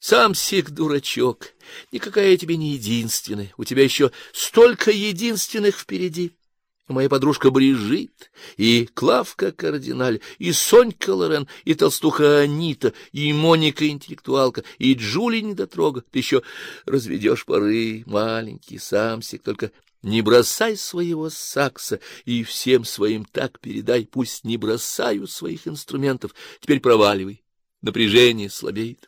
Самсик, дурачок, никакая я тебе не единственная, у тебя еще столько единственных впереди. И моя подружка Брижит, и Клавка Кардиналь, и Сонька Лорен, и толстуха Анита, и Моника интеллектуалка, и Джули недотрога. Ты еще разведешь пары, маленький Самсик, только не бросай своего сакса, и всем своим так передай, пусть не бросают своих инструментов. Теперь проваливай, напряжение слабеет.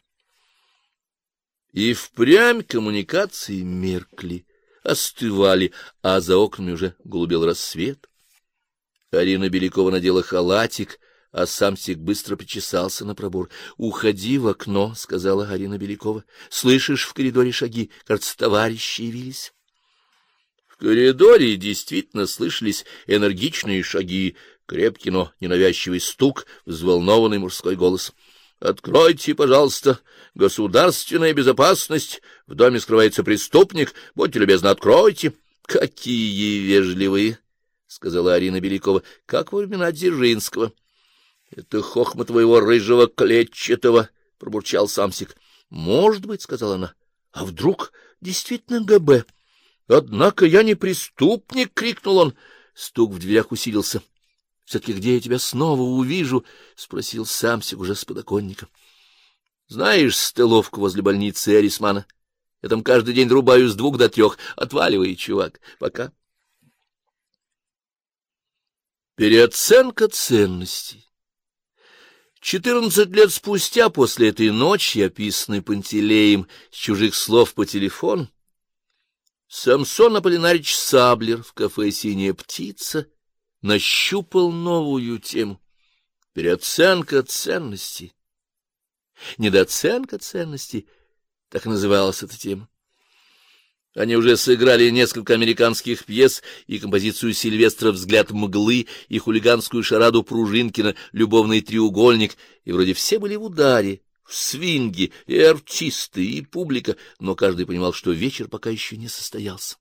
И впрямь коммуникации меркли, остывали, а за окнами уже голубел рассвет. Арина Белякова надела халатик, а Самсик быстро причесался на пробор. — Уходи в окно, — сказала Арина Белякова. — Слышишь, в коридоре шаги, кажется, товарищи явились. В коридоре действительно слышались энергичные шаги, крепкий, но ненавязчивый стук, взволнованный мужской голос. — Откройте, пожалуйста, государственная безопасность. В доме скрывается преступник. Будьте любезны, откройте. — Какие вежливые, — сказала Арина Белякова, — как во времена Дзержинского. — Это хохма твоего рыжего клетчатого, — пробурчал Самсик. — Может быть, — сказала она, — а вдруг действительно ГБ? — Однако я не преступник, — крикнул он. Стук в дверях усилился. — Все-таки где я тебя снова увижу? — спросил Самсик уже с подоконника. — Знаешь столовку возле больницы Эрисмана? Я там каждый день рубаю с 2 до 3. Отваливай, чувак. Пока. Переоценка ценностей. 14 лет спустя после этой ночи, описанной Пантелеем с чужих слов по телефону, Самсон Аполлинарич Саблер в кафе «Синяя птица» нащупал новую тему — переоценка ценностей. Недооценка ценностей — так и называлась эта тема. Они уже сыграли несколько американских пьес, и композицию Сильвестра «Взгляд мглы», и хулиганскую шараду Пружинкина «Любовный треугольник», и вроде все были в ударе, в свинге, и артисты, и публика, но каждый понимал, что вечер пока еще не состоялся.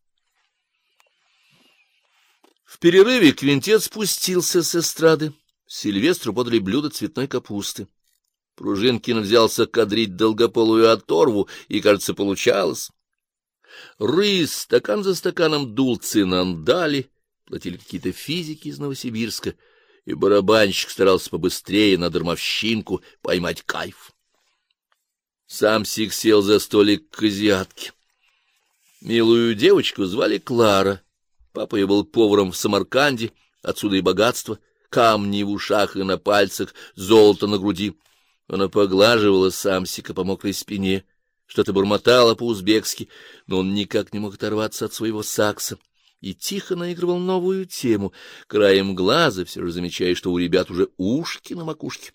В перерыве квинтет спустился с эстрады. Сильвестру подали блюдо цветной капусты. Пружинкин взялся кадрить долгополую оторву, и, кажется, получалось. Рысь стакан за стаканом дул цинандали, платили какие-то физики из Новосибирска, и барабанщик старался побыстрее на дармовщинку поймать кайф. Самсик сел за столик к азиатке. Милую девочку звали Клара. Папа ее был поваром в Самарканде, отсюда и богатство, камни в ушах и на пальцах, золото на груди. Она поглаживала Самсика по мокрой спине, что-то бормотала по-узбекски, но он никак не мог оторваться от своего сакса и тихо наигрывал новую тему, краем глаза все же замечая, что у ребят уже ушки на макушке.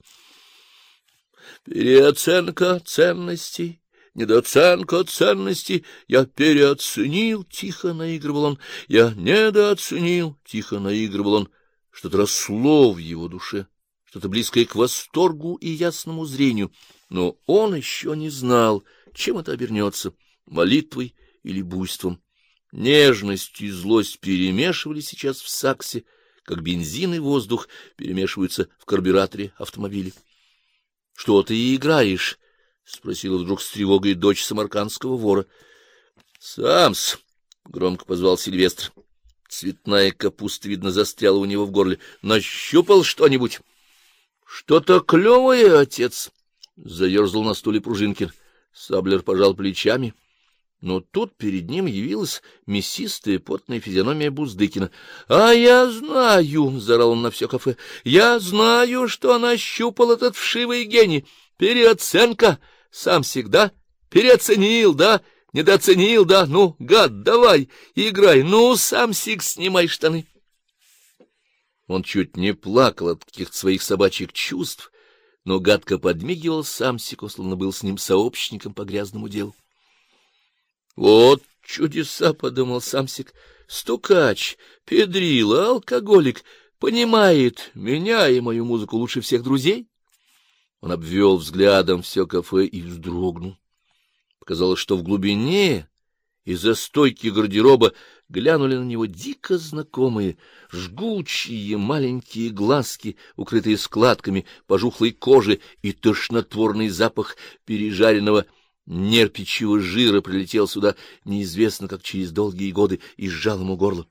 Переоценка ценностей, недооценка ценностей. Я переоценил, тихо наигрывал он. Я недооценил, тихо наигрывал он. Что-то росло в его душе, что-то близкое к восторгу и ясному зрению, но он еще не знал, чем это обернется — молитвой или буйством. Нежность и злость перемешивались сейчас в саксе, как бензин и воздух перемешиваются в карбюраторе автомобиля. — Что ты играешь? — спросила вдруг с тревогой дочь самаркандского вора. — Самс! — громко позвал Сильвестр. Цветная капуста, видно, застряла у него в горле. — Нащупал что-нибудь? — Что-то клевое, отец! — заерзал на стуле Пружинкин. Саблер пожал плечами, но тут перед ним явилась мясистая потная физиономия Буздыкина. — А я знаю! — заорал он на все кафе. — Я знаю, что она щупал этот вшивый гений. Переоценка! Сам всегда переоценил, да? Недооценил, да? Ну, гад, давай, играй. Ну, Самсик, снимай штаны. Он чуть не плакал от каких-то своих собачьих чувств, но гадко подмигивал Самсику, словно был с ним сообщником по грязному делу. — Вот чудеса, — подумал Самсик, — стукач, педрила, алкоголик, понимает меня и мою музыку лучше всех друзей. Он обвел взглядом все кафе и вздрогнул. Показалось, что в глубине из-за стойки гардероба глянули на него дико знакомые, жгучие маленькие глазки, укрытые складками пожухлой кожи, и тошнотворный запах пережаренного нерпичьего жира прилетел сюда неизвестно как через долгие годы и сжал ему горло.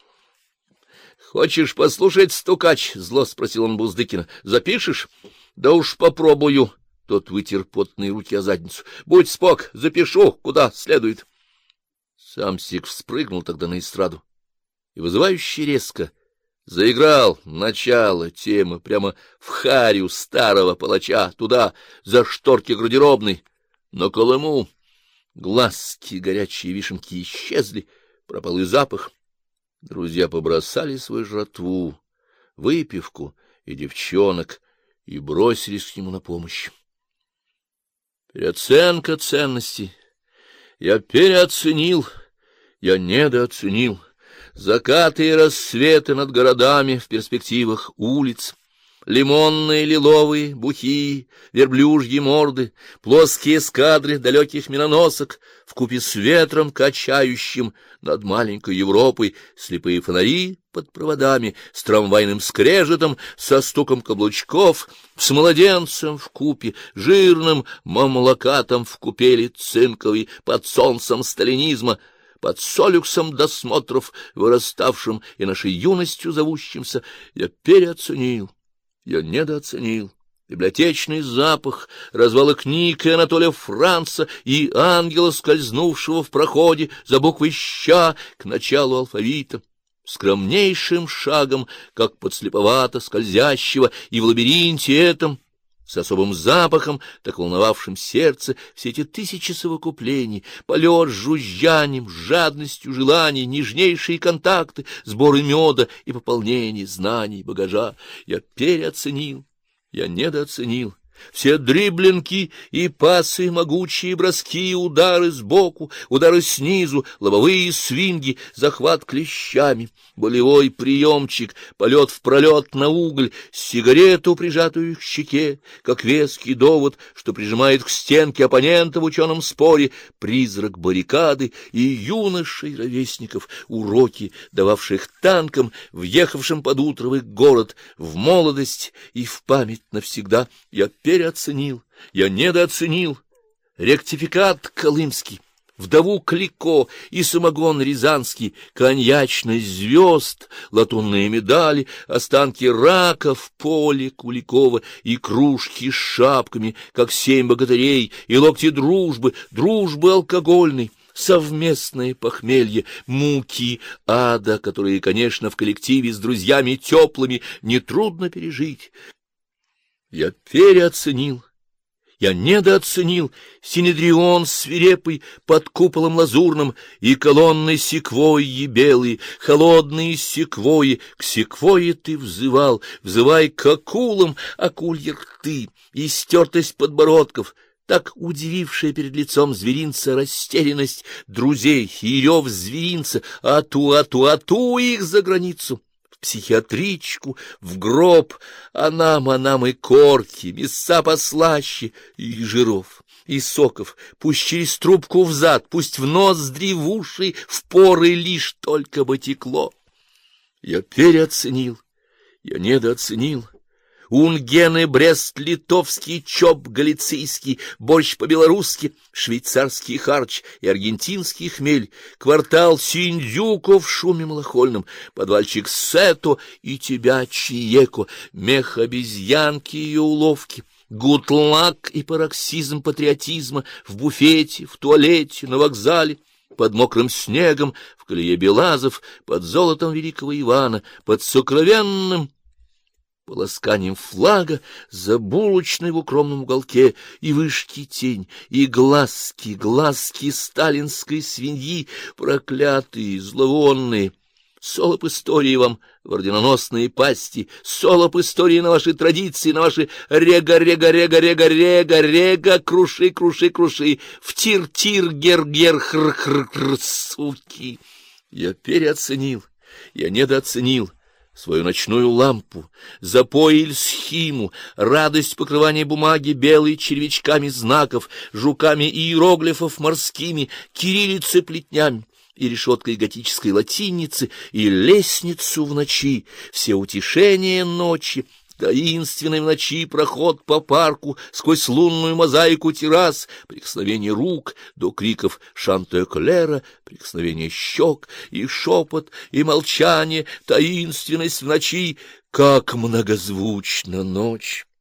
— Хочешь послушать, стукач? — зло спросил он Буздыкина. — Запишешь? — Да уж попробую. Тот вытер потные руки о задницу. — Будь спок, запишу, куда следует. Самсик вспрыгнул тогда на эстраду и вызывающе резко заиграл начало темы прямо в харю старого палача, туда, за шторки гардеробной. На Колыму глазки горячие вишенки исчезли, пропал и запах. Друзья побросали свою жратву, выпивку и девчонок и бросились к нему на помощь. Переоценка ценностей. Я переоценил, я недооценил. Закаты и рассветы над городами в перспективах улиц, лимонные, лиловые, бухие, верблюжьи морды, плоские эскадры далеких миноносок, вкупе с ветром, качающим над маленькой Европой, слепые фонари под проводами, с трамвайным скрежетом, со стуком каблучков, с младенцем вкупе, жирным мамлокатом в купели цинковой под солнцем сталинизма, под солюксом досмотров, выраставшим и нашей юностью зовущимся, я переоценил, я недооценил. Библиотечный запах, развалы книг и Анатолия Франца и ангела, скользнувшего в проходе за буквой «щ» к началу алфавита, скромнейшим шагом, как подслеповато скользящего, и в лабиринте этом, с особым запахом, так волновавшим сердце, все эти тысячи совокуплений, полет с жужжанием, жадностью желаний, нежнейшие контакты, сборы меда и пополнение знаний, багажа, я переоценил, я недооценил. Все дриблинги и пасы, могучие броски и удары сбоку, удары снизу, лобовые свинги, захват клещами, болевой приемчик, полет в пролет на уголь, сигарету, прижатую к щеке, как веский довод, что прижимает к стенке оппонента в ученом споре, призрак баррикады и юношей-ровесников, уроки, дававших танкам, въехавшим под утро в их город, в молодость и в память навсегда. Я переоценил, я недооценил. Ректификат колымский, вдову Клико и самогон рязанский, коньячность звезд, латунные медали, останки рака в поле Куликова и кружки с шапками, как 7 богатырей, и локти дружбы, дружбы алкогольной, совместное похмелье, муки ада, которые, конечно, в коллективе с друзьями теплыми нетрудно пережить. Я переоценил, я недооценил синедрион свирепый под куполом лазурным и колонны секвойи белые, холодные секвойи, к секвойе ты взывал, взывай к акулам, акульи рты и стертость подбородков, так удивившая перед лицом зверинца растерянность друзей и рев зверинца, ату их за границу. Психиатричку, в гроб, а нам и корки, мяса послаще, и жиров, и соков, пусть через трубку взад, пусть в ноздри, в уши, в поры лишь только бы текло. Я переоценил, я недооценил. Унгены, Брест-Литовский, ЧОП галицийский, борщ по-белорусски, швейцарский харч и аргентинский хмель, квартал Синдзюко в шуме малахольном, подвальчик Сето и тебя, Чиеко, мех обезьянки и уловки, гутлак и пароксизм патриотизма в буфете, в туалете, на вокзале, под мокрым снегом, в колее Белазов, под золотом великого Ивана, под сокровенным полосканием флага за булочной в укромном уголке, и вышки тень, и глазки, глазки сталинской свиньи, проклятые, зловонные. Солоп истории вам в орденоносные пасти, солоп истории на ваши традиции, на ваши рега, круши, в тир, гер, хр, суки. Я переоценил, я недооценил свою ночную лампу, запой или схиму, радость покрывания бумаги белой червячками знаков, жуками иероглифов морскими, кириллицы плетнями, и решеткой готической латиницы, и лестницу в ночи, все утешения ночи, таинственный в ночи проход по парку сквозь лунную мозаику террас, прикосновение рук до криков шантеклера, прикосновение щек и шепот, и молчание, таинственность в ночи, как многозвучна ночь!